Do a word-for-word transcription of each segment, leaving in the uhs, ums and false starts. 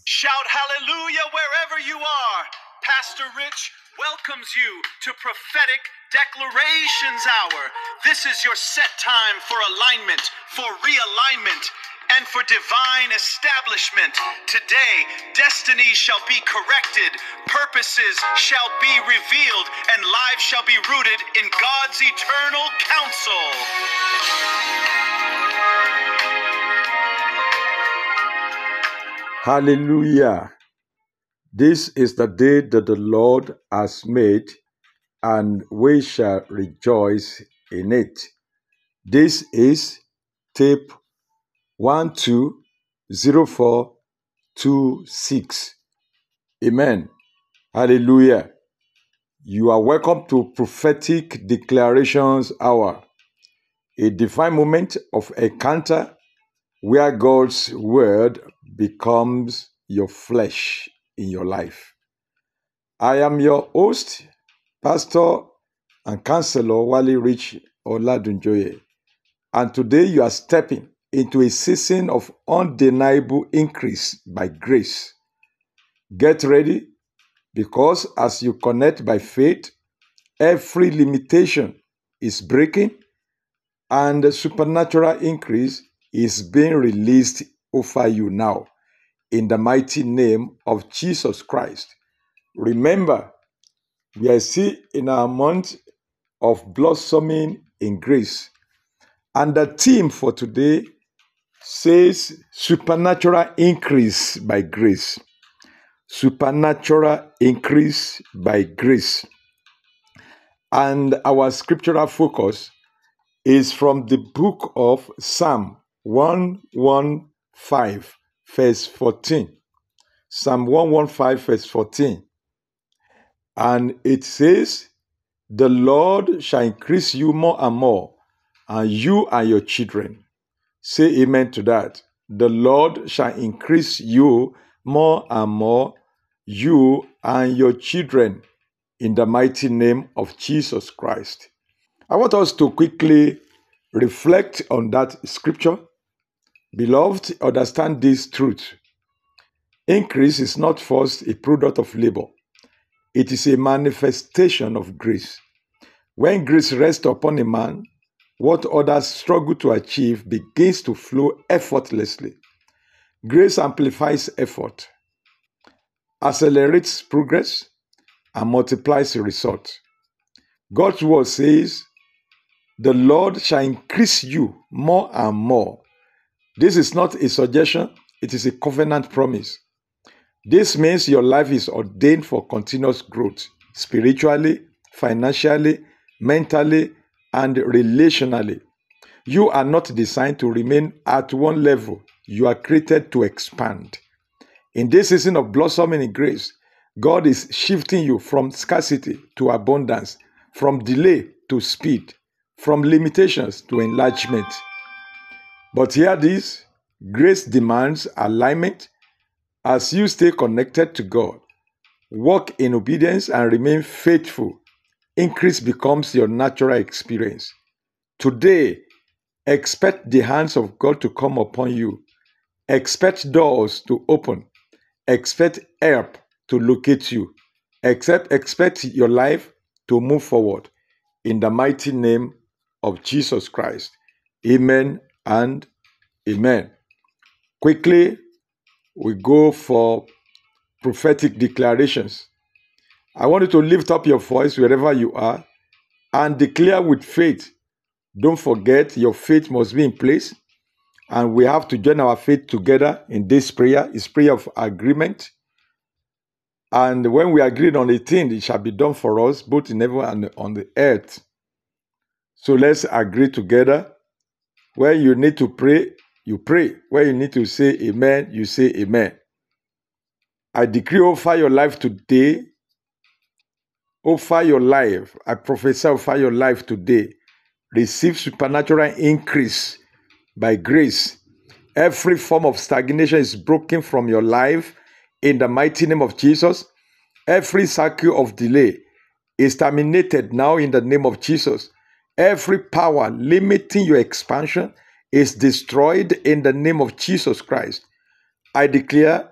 Shout hallelujah wherever you are. Pastor Rich welcomes you to Prophetic Declarations Hour. This is your set time for alignment, for realignment, and for divine establishment. Today, destinies shall be corrected, purposes shall be revealed, and lives shall be rooted in God's eternal counsel. Hallelujah. This is the day that the Lord has made, and we shall rejoice in it. This is tape one two zero four two six. Amen. Hallelujah. You are welcome to Prophetic Declarations Hour, a divine moment of encounter where God's word becomes your flesh in your life. I am your host, Pastor and Counselor Wale Rich Oladunjoye, and today you are stepping into a season of undeniable increase by grace. Get ready, because as you connect by faith, every limitation is breaking and the supernatural increase is being released over you now in the mighty name of Jesus Christ. Remember, we are still in our month of blossoming in grace, and the theme for today says supernatural increase by grace. Supernatural increase by grace. And our scriptural focus is from the book of Psalm one fifteen, verse fourteen. Psalm one fifteen, verse fourteen. And it says, "The Lord shall increase you more and more, and you and your children." Say amen to that. The Lord shall increase you more and more, you and your children, in the mighty name of Jesus Christ. I want us to quickly reflect on that scripture. Beloved, understand this truth. Increase is not first a product of labor. It is a manifestation of grace. When grace rests upon a man, what others struggle to achieve begins to flow effortlessly. Grace amplifies effort, accelerates progress, and multiplies the result. God's word says, "The Lord shall increase you more and more." This is not a suggestion, it is a covenant promise. This means your life is ordained for continuous growth, spiritually, financially, mentally, and relationally. You are not designed to remain at one level. You are created to expand. In this season of blossoming in grace, God is shifting you from scarcity to abundance, from delay to speed, from limitations to enlargement. But hear this, grace demands alignment. As you stay connected to God, walk in obedience, and remain faithful, increase becomes your natural experience. Today, expect the hands of God to come upon you. Expect doors to open. Expect help to locate you. Expect, expect your life to move forward in the mighty name of Jesus Christ. Amen and amen. Quickly, we go for prophetic declarations. I want you to lift up your voice wherever you are and declare with faith. Don't forget, your faith must be in place, and we have to join our faith together in this prayer. It's prayer of agreement. And when we agreed on a thing, it shall be done for us, both in heaven and on the earth. So let's agree together. Where you need to pray, you pray. Where you need to say amen, you say amen. I decree over your life today, over your life, I prophesy over your life today, receive supernatural increase by grace. Every form of stagnation is broken from your life in the mighty name of Jesus. Every cycle of delay is terminated now in the name of Jesus. Every power limiting your expansion is destroyed in the name of Jesus Christ. I declare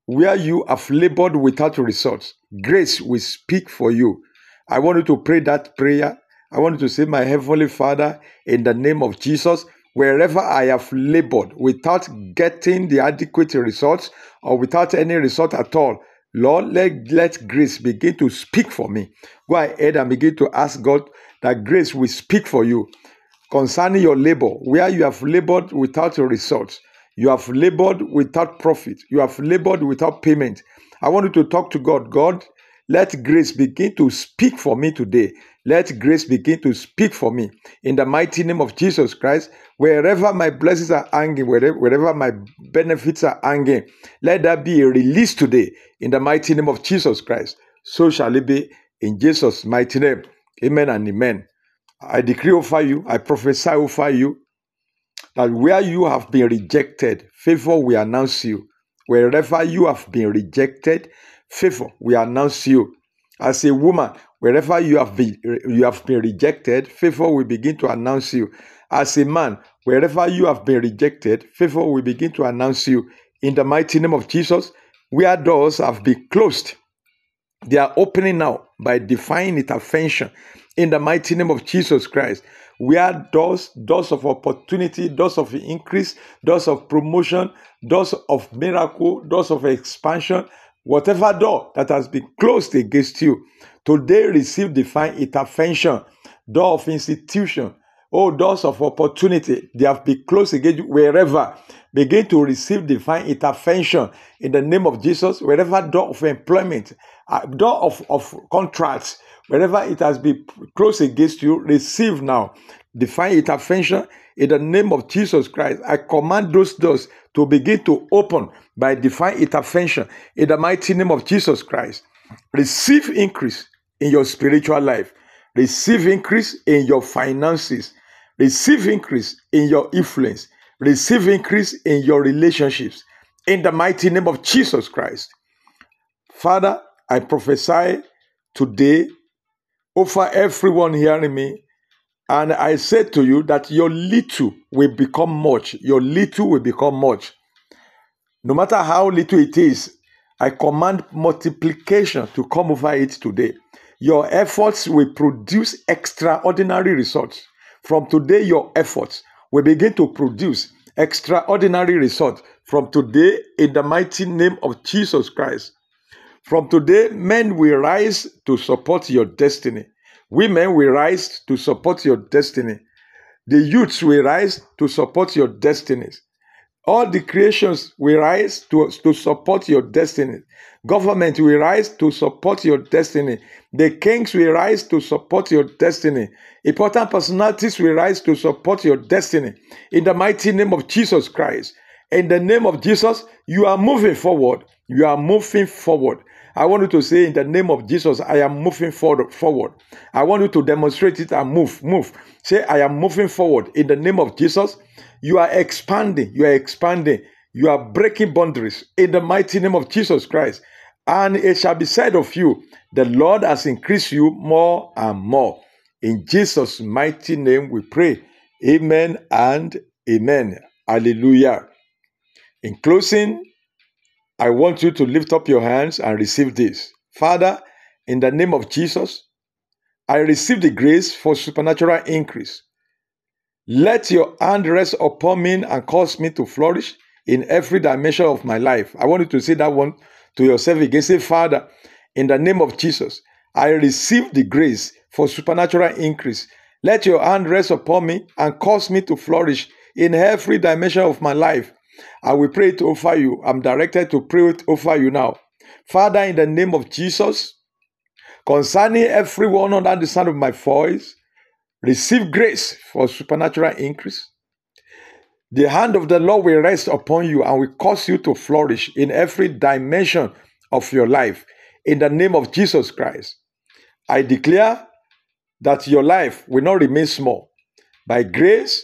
where you have labored without results, grace will speak for you. I want you to pray that prayer. I want you to say, my Heavenly Father, in the name of Jesus, wherever I have labored without getting the adequate results or without any result at all, Lord, let, let grace begin to speak for me. Go ahead and begin to ask God that grace will speak for you concerning your labor, where you have labored without a result. You have labored without profit. You have labored without payment. I want you to talk to God. God, let grace begin to speak for me today. Let grace begin to speak for me. In the mighty name of Jesus Christ, wherever my blessings are hanging, wherever, wherever my benefits are hanging, let that be a release today. In the mighty name of Jesus Christ. So shall it be in Jesus' mighty name. Amen and amen. I decree over you, I prophesy over you, that where you have been rejected, favor will announce you. Wherever you have been rejected, favor will announce you. As a woman, wherever you have been you have been rejected, favor will begin to announce you. As a man, wherever you have been rejected, favor will begin to announce you. In the mighty name of Jesus, where doors have been closed, they are opening now by divine intervention. In the mighty name of Jesus Christ, where doors, doors of opportunity, doors of increase, doors of promotion, doors of miracle, doors of expansion, whatever door that has been closed against you, today receive divine intervention. Door of institution, oh, doors of opportunity, they have been closed against you wherever. Begin to receive divine intervention in the name of Jesus. Wherever door of employment, uh, door of, of contracts, wherever it has been closed against you, receive now divine intervention in the name of Jesus Christ. I command those doors to begin to open by divine intervention in the mighty name of Jesus Christ. Receive increase in your spiritual life. Receive increase in your finances. Receive increase in your influence. Receive increase in your relationships. In the mighty name of Jesus Christ. Father, I prophesy today over everyone hearing me, and I say to you that your little will become much. Your little will become much. No matter how little it is, I command multiplication to come over it today. Your efforts will produce extraordinary results. From today, your efforts will begin to produce extraordinary results. From today, in the mighty name of Jesus Christ. From today, men will rise to support your destiny. Women will rise to support your destiny. The youths will rise to support your destinies. All the creations will rise to, to support your destiny. Government will rise to support your destiny. The kings will rise to support your destiny. Important personalities will rise to support your destiny. In the mighty name of Jesus Christ. In the name of Jesus, you are moving forward. You are moving forward. I want you to say, in the name of Jesus, I am moving forward. forward. I want you to demonstrate it and move, move. Say, I am moving forward. In the name of Jesus, you are expanding. You are expanding. You are breaking boundaries. In the mighty name of Jesus Christ. And it shall be said of you, the Lord has increased you more and more. In Jesus' mighty name we pray. Amen and amen. Hallelujah. In closing, I want you to lift up your hands and receive this. Father, in the name of Jesus, I receive the grace for supernatural increase. Let your hand rest upon me and cause me to flourish in every dimension of my life. I want you to say that one to yourself again. Say, Father, in the name of Jesus, I receive the grace for supernatural increase. Let your hand rest upon me and cause me to flourish in every dimension of my life. I will pray it over you. I'm directed to pray it over you now. Father, in the name of Jesus, concerning everyone under the sound of my voice, receive grace for supernatural increase. The hand of the Lord will rest upon you and will cause you to flourish in every dimension of your life. In the name of Jesus Christ, I declare that your life will not remain small. By grace,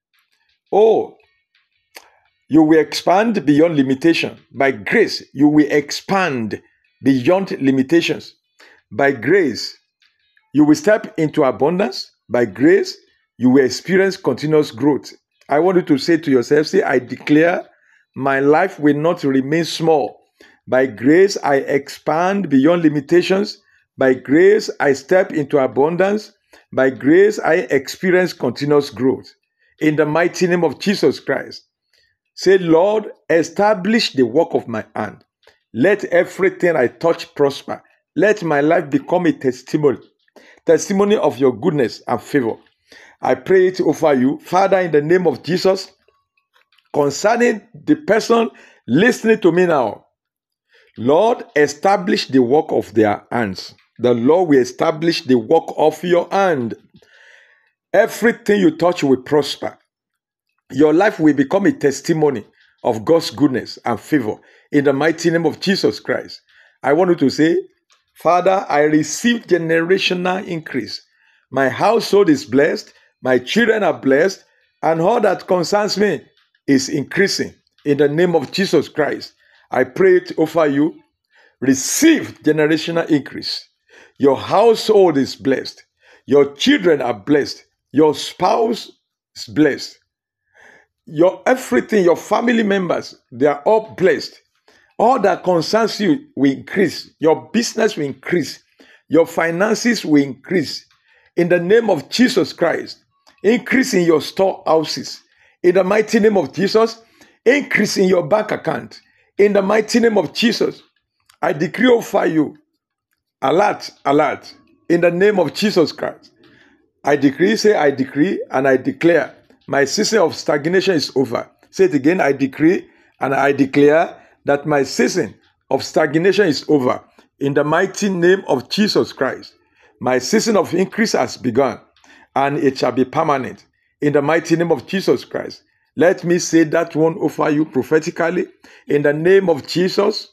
oh, you will expand beyond limitation. By grace, you will expand beyond limitations. By grace, you will step into abundance. By grace, you will experience continuous growth. I want you to say to yourself, say, I declare my life will not remain small. By grace, I expand beyond limitations. By grace, I step into abundance. By grace, I experience continuous growth. In the mighty name of Jesus Christ. Say, Lord, establish the work of my hand. Let everything I touch prosper. Let my life become a testimony, testimony of your goodness and favor. I pray it over you, Father, in the name of Jesus, concerning the person listening to me now. Lord, establish the work of their hands. The Lord will establish the work of your hand. Everything you touch will prosper. Your life will become a testimony of God's goodness and favor. In the mighty name of Jesus Christ. I want you to say, Father, I receive generational increase. My household is blessed. My children are blessed. And all that concerns me is increasing. In the name of Jesus Christ. I pray it over you. Receive generational increase. Your household is blessed. Your children are blessed. Your spouse is blessed. Your everything, your family members, they are all blessed. All that concerns you will increase. Your business will increase. Your finances will increase. In the name of Jesus Christ, increase in your storehouses. In the mighty name of Jesus, increase in your bank account. In the mighty name of Jesus, I decree over you, alert, alert. In the name of Jesus Christ, I decree, say I decree, and I declare, my season of stagnation is over. Say it again, I decree, and I declare that my season of stagnation is over. In the mighty name of Jesus Christ, my season of increase has begun, and it shall be permanent. In the mighty name of Jesus Christ, let me say that one over you prophetically. In the name of Jesus,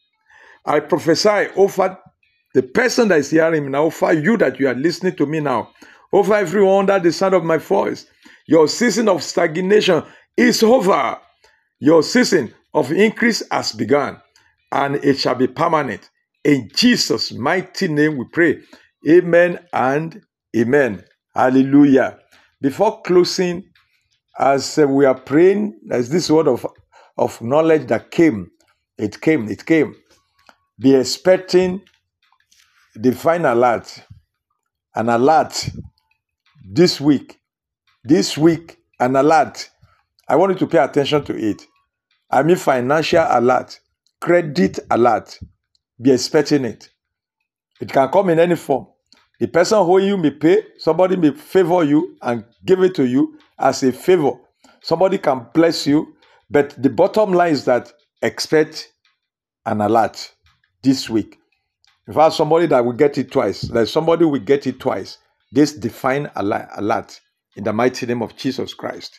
I prophesy over the person that is hearing me now, over you that you are listening to me now, over everyone under the sound of my voice. Your season of stagnation is over. Your season of increase has begun, and it shall be permanent. In Jesus' mighty name we pray. Amen and amen. Hallelujah. Before closing, as uh, we are praying, there's this word of, of knowledge that came. It came, it came. Be expecting divine alert. An alert this week. This week, an alert. I want you to pay attention to it. I mean financial alert, credit alert. Be expecting it. It can come in any form. The person who you may pay, somebody may favor you and give it to you as a favor. Somebody can bless you, but the bottom line is that expect an alert this week. In fact, somebody that will get it twice, that somebody will get it twice. This divine alert in the mighty name of Jesus Christ.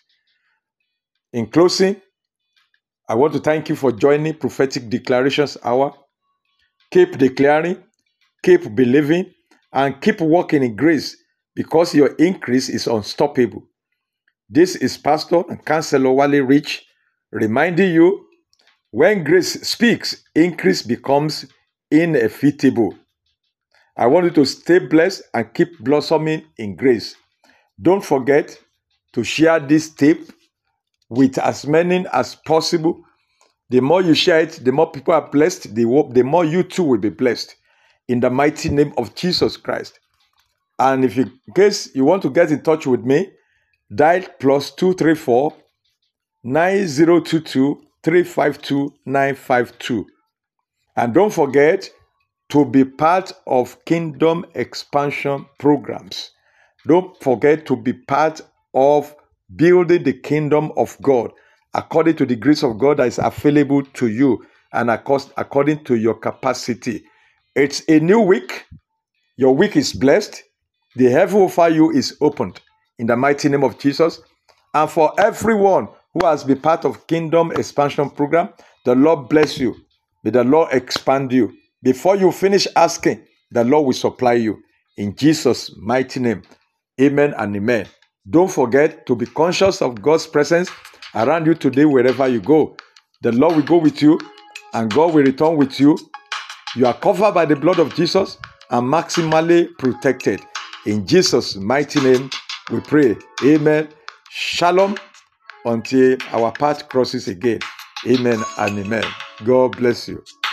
In closing, I want to thank you for joining Prophetic Declarations Hour. Keep declaring, keep believing, and keep walking in grace, because your increase is unstoppable. This is Pastor and Counselor Wale Rich reminding you, when grace speaks, increase becomes inevitable. I want you to stay blessed and keep blossoming in grace. Don't forget to share this tape with as many as possible. The more you share it, the more people are blessed, the more you too will be blessed. In the mighty name of Jesus Christ. And if you, in case you want to get in touch with me, dial plus two three four, nine zero two two, three five two, nine five two. And don't forget to be part of Kingdom Expansion programs. Don't forget to be part of building the kingdom of God according to the grace of God that is available to you and according to your capacity. It's a new week. Your week is blessed. The heaven over you is opened in the mighty name of Jesus. And for everyone who has been part of Kingdom Expansion program, the Lord bless you. May the Lord expand you. Before you finish asking, the Lord will supply you. In Jesus' mighty name. Amen and amen. Don't forget to be conscious of God's presence around you today, wherever you go. The Lord will go with you, and God will return with you. You are covered by the blood of Jesus and maximally protected. In Jesus' mighty name, we pray. Amen. Shalom until our path crosses again. Amen and amen. God bless you.